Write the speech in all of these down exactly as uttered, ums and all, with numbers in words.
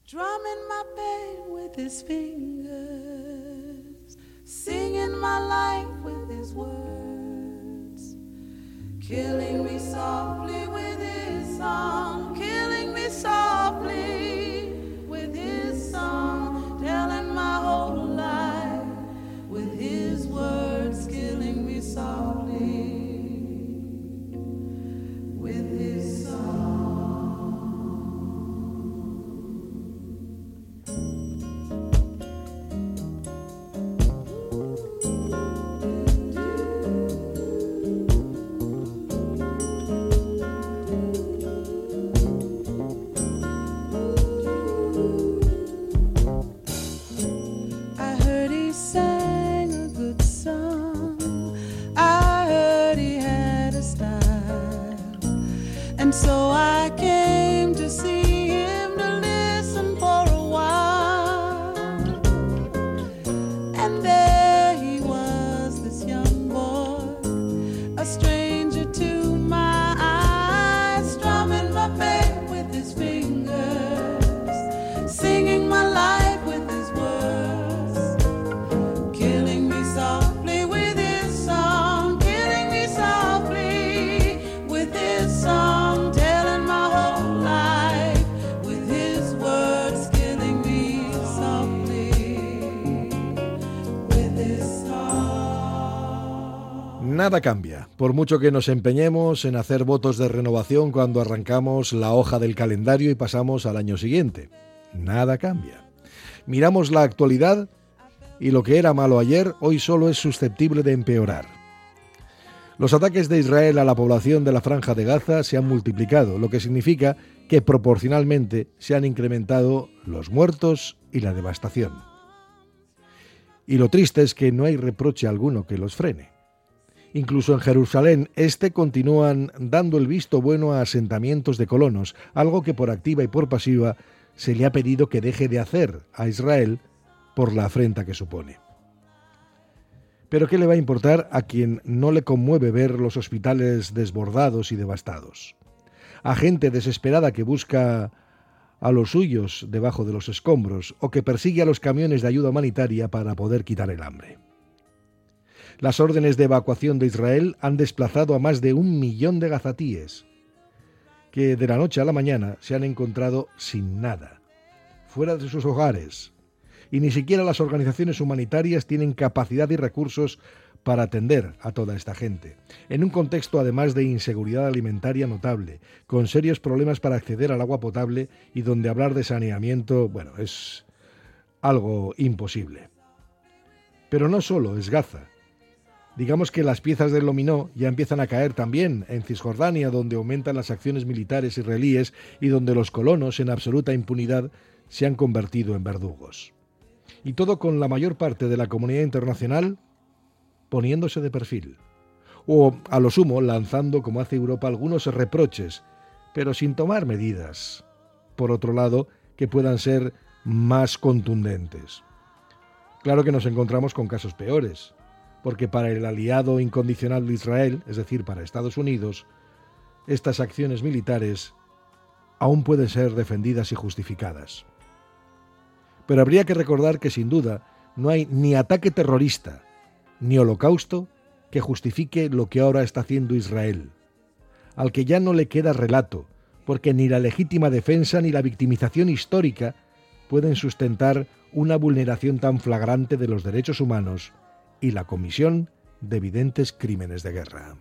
Drumming my pain with his fingers, singing my life with his words, killing me softly with his song, killing me softly with his song, telling my whole life with his words, killing me softly with his song. So I came to see him, to listen for a while. And there he was, this young boy, a stranger to my eyes, strumming my pain with his fingers, singing my life with his words, killing me softly with his song, killing me softly with his song. Nada cambia, por mucho que nos empeñemos en hacer votos de renovación cuando arrancamos la hoja del calendario y pasamos al año siguiente. Nada cambia. Miramos la actualidad y lo que era malo ayer hoy solo es susceptible de empeorar. Los ataques de Israel a la población de la Franja de Gaza se han multiplicado, lo que significa que proporcionalmente se han incrementado los muertos y la devastación. Y lo triste es que no hay reproche alguno que los frene. Incluso en Jerusalén Este continúan dando el visto bueno a asentamientos de colonos, algo que por activa y por pasiva se le ha pedido que deje de hacer a Israel por la afrenta que supone. Pero ¿qué le va a importar a quien no le conmueve ver los hospitales desbordados y devastados? A gente desesperada que busca a los suyos debajo de los escombros o que persigue a los camiones de ayuda humanitaria para poder quitar el hambre. Las órdenes de evacuación de Israel han desplazado a más de un millón de gazatíes, que de la noche a la mañana se han encontrado sin nada, fuera de sus hogares, y ni siquiera las organizaciones humanitarias tienen capacidad y recursos para atender a toda esta gente, en un contexto además de inseguridad alimentaria notable, con serios problemas para acceder al agua potable y donde hablar de saneamiento, bueno, es algo imposible. Pero no solo es Gaza. Digamos que las piezas del dominó ya empiezan a caer también en Cisjordania, donde aumentan las acciones militares israelíes y donde los colonos, en absoluta impunidad, se han convertido en verdugos. Y todo con la mayor parte de la comunidad internacional poniéndose de perfil. O, a lo sumo, lanzando, como hace Europa, algunos reproches, pero sin tomar medidas, por otro lado, que puedan ser más contundentes. Claro que nos encontramos con casos peores, porque para el aliado incondicional de Israel, es decir, para Estados Unidos, estas acciones militares aún pueden ser defendidas y justificadas. Pero habría que recordar que, sin duda, no hay ni ataque terrorista, ni holocausto que justifique lo que ahora está haciendo Israel, al que ya no le queda relato, porque ni la legítima defensa ni la victimización histórica pueden sustentar una vulneración tan flagrante de los derechos humanos y la comisión de evidentes crímenes de guerra.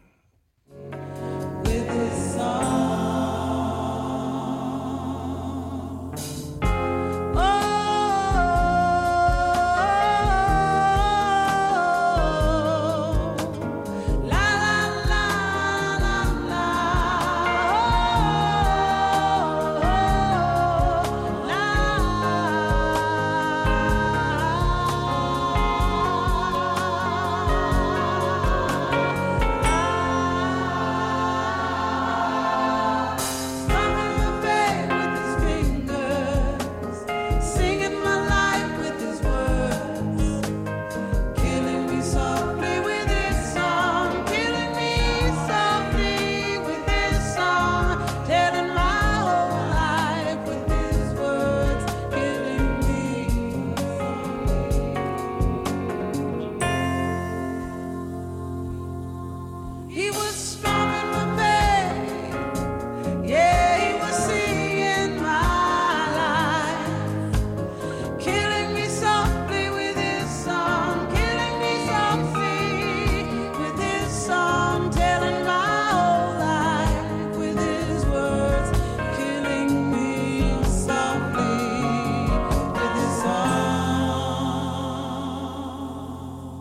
He was strong